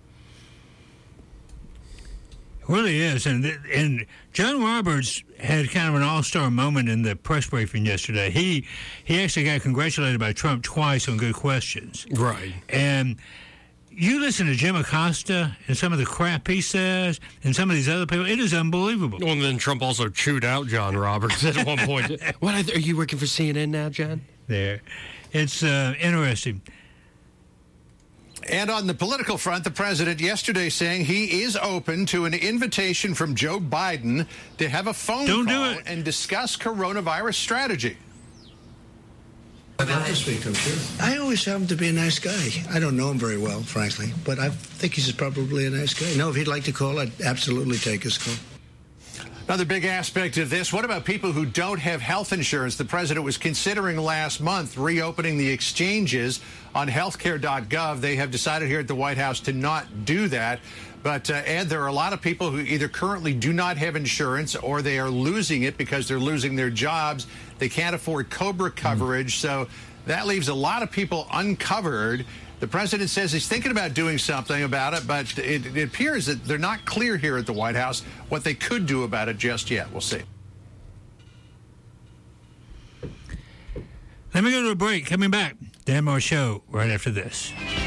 It really is. And, and John Roberts had kind of an all-star moment in the press briefing yesterday. He he actually got congratulated by Trump twice on good questions. Right. And you listen to Jim Acosta and some of the crap he says and some of these other people, it is unbelievable. Well, and then Trump also chewed out John Roberts at one point. What, are you working for C N N now, John? There. It's uh, interesting. And on the political front, the president yesterday saying he is open to an invitation from Joe Biden to have a phone Don't call do it. and discuss coronavirus strategy. I'd love to speak to him, sure. I always found him to be a nice guy. I don't know him very well, frankly, but I think he's probably a nice guy. No, if he'd like to call, I'd absolutely take his call. Another big aspect of this, what about people who don't have health insurance? The president was considering last month reopening the exchanges on healthcare dot gov. They have decided here at the White House to not do that. But, uh, Ed, there are a lot of people who either currently do not have insurance or they are losing it because they're losing their jobs. They can't afford COBRA coverage. Mm. So that leaves a lot of people uncovered. The president says he's thinking about doing something about it, but it, it appears that they're not clear here at the White House what they could do about it just yet. We'll see. Let me go to a break. Coming back, Dan Moore Show right after this.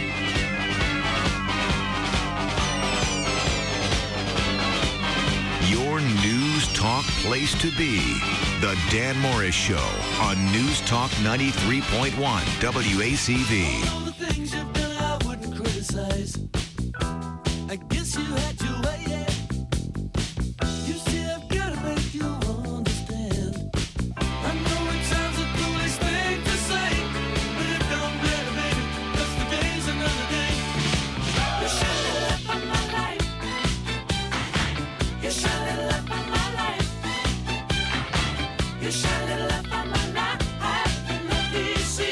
Your News Talk place to be. The Dan Morris Show on News Talk ninety-three point one W A C V. All the things you've done, I wouldn't criticize. I guess you had your way, yeah. You see, I've got to make you understand. I know it sounds a foolish thing to say, but it don't matter, baby, 'cause the day's another day. You shine a light on my life. You shine a light on my life. You shine a light on my life. And let me see.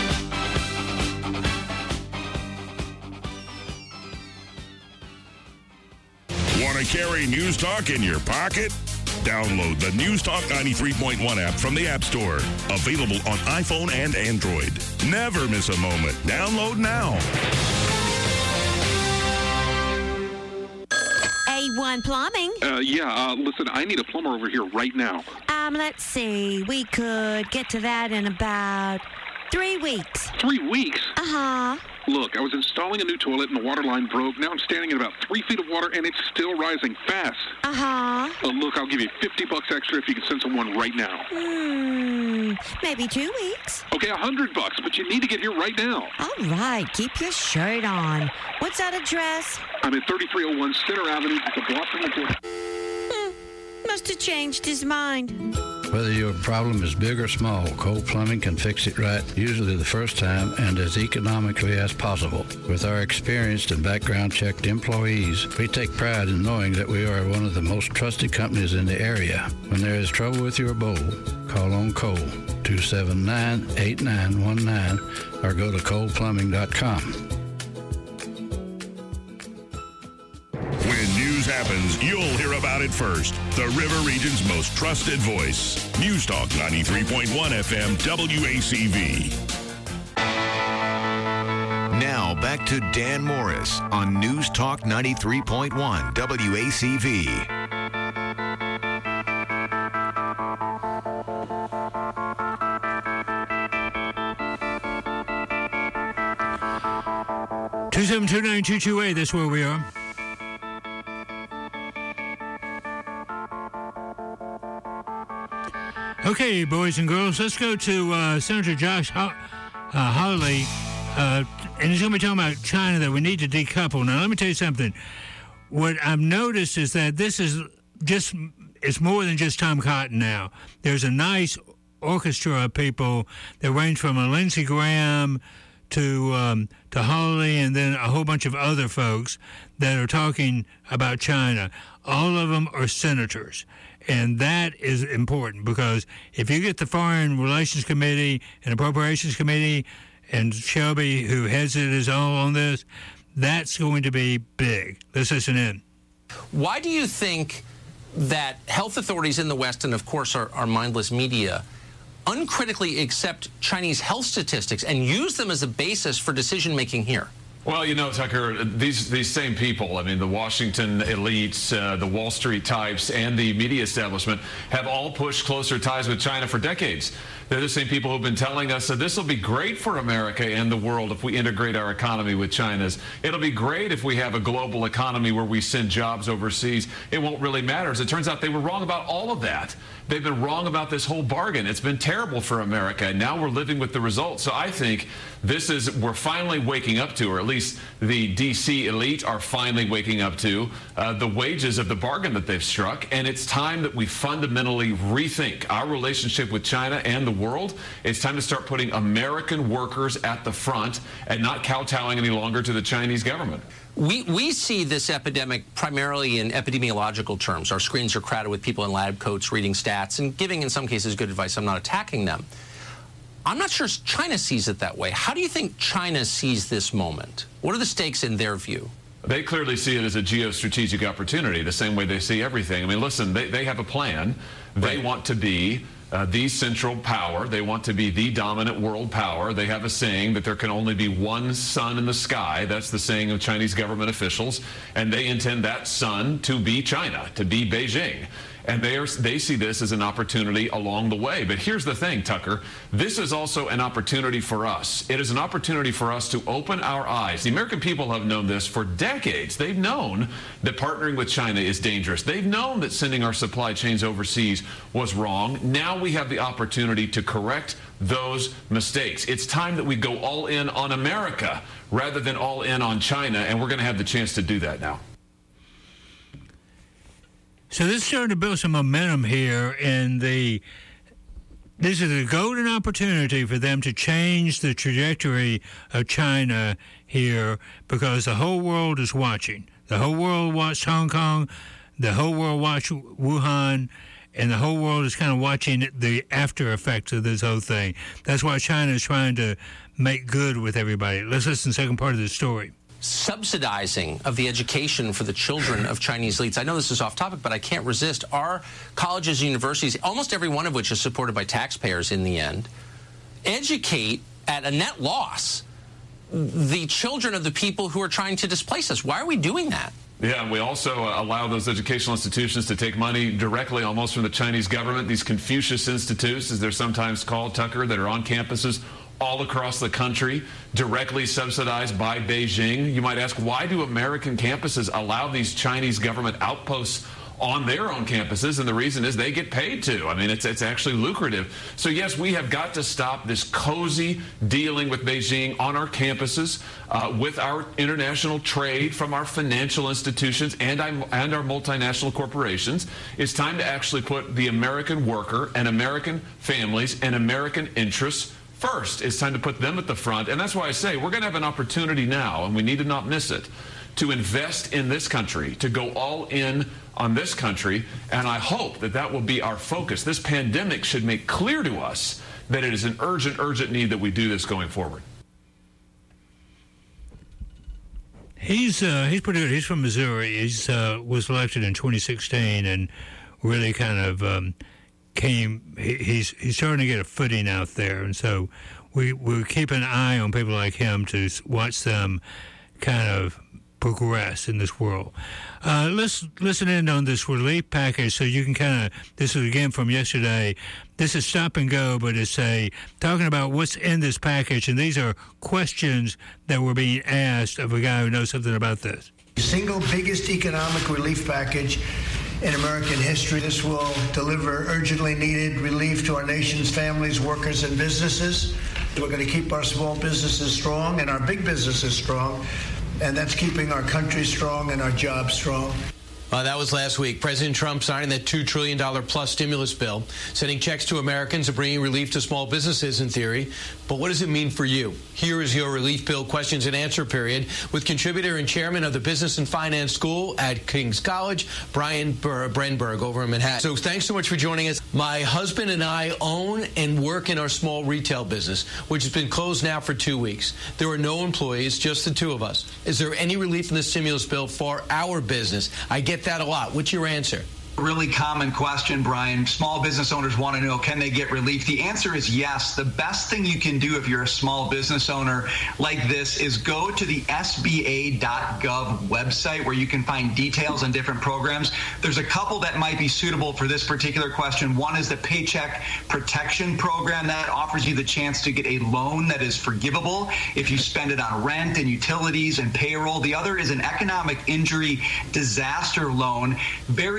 Want to carry News Talk in your pocket? Download the News Talk ninety-three point one app from the App Store. Available on iPhone and Android. Never miss a moment. Download now. A one Plumbing. Uh, yeah, uh, listen, I need a plumber over here right now. Um, let's see. We could get to that in about three weeks. Three weeks? Uh-huh. Look, I was installing a new toilet and the water line broke. Now I'm standing in about three feet of water and it's still rising fast. Uh-huh. Uh, look, I'll give you fifty bucks extra if you can send someone right now. Hmm, maybe two weeks. Okay, a hundred bucks, but you need to get here right now. All right, keep your shirt on. What's that address? I'm at thirty-three oh one Center Avenue, just a block from the door. Hmm, must have changed his mind. Whether your problem is big or small, Cole Plumbing can fix it right, usually the first time and as economically as possible. With our experienced and background-checked employees, we take pride in knowing that we are one of the most trusted companies in the area. When there is trouble with your bowl, call on Cole, two seven nine, eight nine one nine, or go to cole plumbing dot com. When news happens, you'll hear about it first. The River Region's most trusted voice. News Talk ninety-three point one F M W A C V. Now back to Dan Morris on News Talk ninety-three point one W A C V. two seven two nine two two eight, that's where we are. Okay, boys and girls, let's go to uh, Senator Josh Ho- uh, Hawley, uh, and he's going to be talking about China, that we need to decouple. Now, let me tell you something. What I've noticed is that this is just, it's more than just Tom Cotton now. There's a nice orchestra of people that range from a Lindsey Graham to um, to Hawley, and then a whole bunch of other folks that are talking about China. All of them are senators. And that is important, because if you get the Foreign Relations Committee and Appropriations Committee, and Shelby, who heads it, is all on this, that's going to be big. Let's listen in. Why do you think that health authorities in the West, and of course our, our mindless media, uncritically accept Chinese health statistics and use them as a basis for decision-making here? Well, you know, Tucker, these these same people, I mean, the Washington elites, uh, the Wall Street types, and the media establishment have all pushed closer ties with China for decades. They're the same people who've been telling us that this will be great for America and the world if we integrate our economy with China's. It'll be great if we have a global economy where we send jobs overseas. It won't really matter. As it turns out, they were wrong about all of that. They've been wrong about this whole bargain. It's been terrible for America, and now we're living with the results. So I think this is, we're finally waking up to, or at least least the D C elite are finally waking up to uh, the wages of the bargain that they've struck. And it's time that we fundamentally rethink our relationship with China and the world. It's time to start putting American workers at the front and not kowtowing any longer to the Chinese government. We, we see this epidemic primarily in epidemiological terms. Our screens are crowded with people in lab coats reading stats and giving, in some cases, good advice. I'm not attacking them. I'm not sure China sees it that way. How do you think China sees this moment? What are the stakes in their view? They clearly see it as a geostrategic opportunity, the same way they see everything. I mean, listen, they, they have a plan. They right. want to be Uh, the central power. They want to be the dominant world power. They have a saying that there can only be one sun in the sky. That's the saying of Chinese government officials. And they intend that sun to be China, to be Beijing. And they, are, they see this as an opportunity along the way. But here's the thing, Tucker. This is also an opportunity for us. It is an opportunity for us to open our eyes. The American people have known this for decades. They've known that partnering with China is dangerous. They've known that sending our supply chains overseas was wrong. Now we have the opportunity to correct those mistakes. It's time that we go all in on America rather than all in on China, and we're going to have the chance to do that now. So this is starting to build some momentum here, and the this is a golden opportunity for them to change the trajectory of China here, because the whole world is watching. The whole world watched Hong Kong, the whole world watched Wuhan, and the whole world is kind of watching the after effects of this whole thing. That's why China is trying to make good with everybody. Let's listen to the second part of the story. Subsidizing of the education for the children of Chinese elites. I know this is off topic, but I can't resist. Our colleges and universities, almost every one of which is supported by taxpayers in the end, educate at a net loss the children of the people who are trying to displace us. Why are we doing that? Yeah, and we also uh, allow those educational institutions to take money directly almost from the Chinese government. These Confucius Institutes, as they're sometimes called, Tucker, that are on campuses all across the country, directly subsidized by Beijing. You might ask, why do American campuses allow these Chinese government outposts on their own campuses? And the reason is they get paid to. I mean, it's it's actually lucrative. So yes, we have got to stop this cozy dealing with Beijing on our campuses, uh, with our international trade from our financial institutions and, and our multinational corporations. It's time to actually put the American worker and American families and American interests first. It's time to put them at the front. And that's why I say we're going to have an opportunity now, and we need to not miss it, to invest in this country, to go all in on this country. And I hope that that will be our focus. This pandemic should make clear to us that it is an urgent, urgent need that we do this going forward. He's uh, he's pretty good. He's from Missouri. He's uh, was elected in twenty sixteen and really kind of um, came. He, he's he's starting to get a footing out there, and so we we keep an eye on people like him to watch them kind of progress in this world. Uh, let's listen in on this relief package so you can kind of, this is again from yesterday, this is stop and go, but it's a, talking about what's in this package, and these are questions that were being asked of a guy who knows something about this. Single biggest economic relief package in American history. This will deliver urgently needed relief to our nation's families, workers, and businesses. We're going to keep our small businesses strong and our big businesses strong. And that's keeping our country strong and our jobs strong. Uh, that was last week. President Trump signing that two trillion dollars plus stimulus bill, sending checks to Americans and bringing relief to small businesses in theory. But what does it mean for you? Here is your relief bill questions and answer period with contributor and chairman of the Business and Finance School at King's College, Brian Bur- Brenberg over in Manhattan. So thanks so much for joining us. My husband and I own and work in our small retail business, which has been closed now for two weeks. There are no employees, just the two of us. Is there any relief in the stimulus bill for our business? I get that a lot. What's your answer? Really common question, Brian. Small business owners want to know, can they get relief? The answer is yes. The best thing you can do if you're a small business owner like this is go to the S B A dot gov website where you can find details on different programs. There's a couple that might be suitable for this particular question. One is the Paycheck Protection Program that offers you the chance to get a loan that is forgivable if you spend it on rent and utilities and payroll. The other is an economic injury disaster loan, very similar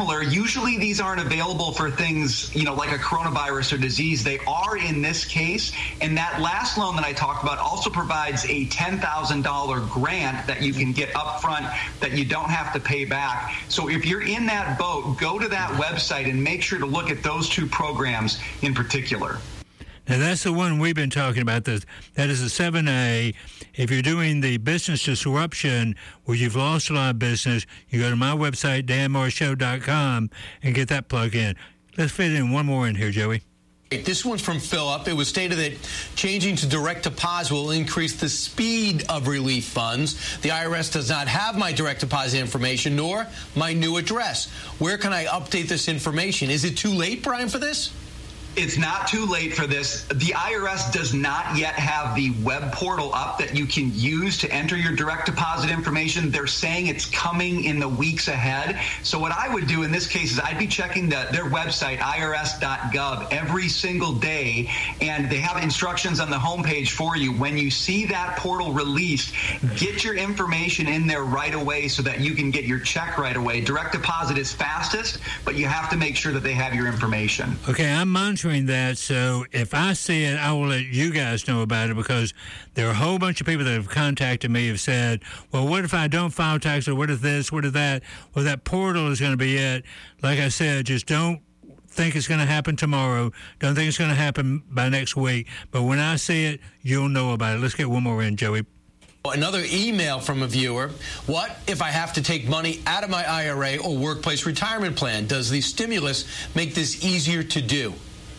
similar. Usually these aren't available for things, you know, like a coronavirus or disease. They are in this case. And that last loan that I talked about also provides a ten thousand dollars grant that you can get upfront that you don't have to pay back. So if you're in that boat, go to that website and make sure to look at those two programs in particular. Now, that's the one we've been talking about. That is a seven A. If you're doing the business disruption where you've lost a lot of business, you go to my website, dan morris show dot com, and get that plug in. Let's fit in one more in here, Joey. This one's from Philip. It was stated that changing to direct deposit will increase the speed of relief funds. The I R S does not have my direct deposit information nor my new address. Where can I update this information? Is it too late, Brian, for this? It's not too late for this. The I R S does not yet have the web portal up that you can use to enter your direct deposit information. They're saying it's coming in the weeks ahead. So what I would do in this case is I'd be checking the, their website, I R S dot gov, every single day, and they have instructions on the homepage for you. When you see that portal released, get your information in there right away so that you can get your check right away. Direct deposit is fastest, but you have to make sure that they have your information. Okay, I'm monitoring that, so if I see it, I will let you guys know about it, because there are a whole bunch of people that have contacted me have said, well, what if I don't file tax, or what if this, what if that? Well, that portal is going to be it. Like I said, just don't think it's going to happen tomorrow. Don't think it's going to happen by next week. But when I see it, you'll know about it. Let's get one more in, Joey. Another email from a viewer. What if I have to take money out of my I R A or workplace retirement plan? Does the stimulus make this easier to do?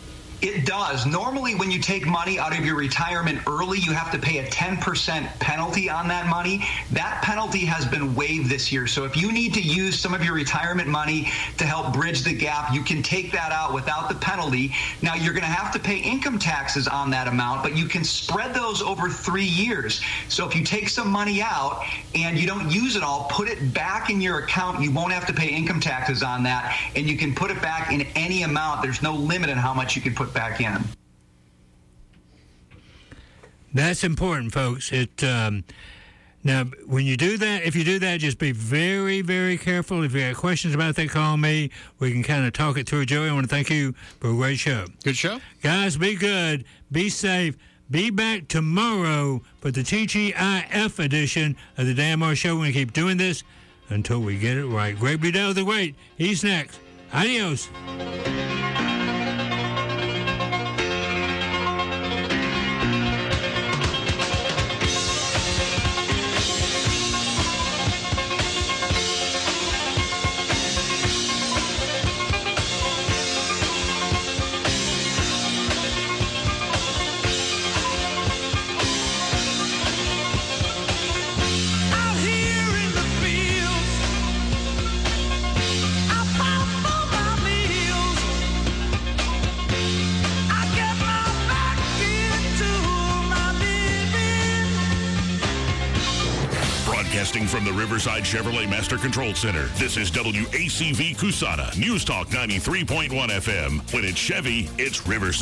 It does. Normally, when you take money out of your retirement early, you have to pay a ten percent penalty on that money. That penalty has been waived this year. So if you need to use some of your retirement money to help bridge the gap, you can take that out without the penalty. Now, you're going to have to pay income taxes on that amount, but you can spread those over three years. So if you take some money out and you don't use it all, put it back in your account. You won't have to pay income taxes on that, and you can put it back in any amount. There's no limit on how much you can put back in. That's important, folks. It um, now, when you do that, if you do that, just be very, very careful. If you have questions about that, call me. We can kind of talk it through. Joey, I want to thank you for a great show. Good show. Guys, be good. Be safe. Be back tomorrow for the T G I F edition of the Dan Morris Show. We're going to keep doing this until we get it right. Greg Bledel the Great. He's next. Adios. Broadcasting from the Riverside Chevrolet Master Control Center, this is W A C V Cusana, News Talk ninety-three point one F M. When it's Chevy, it's Riverside.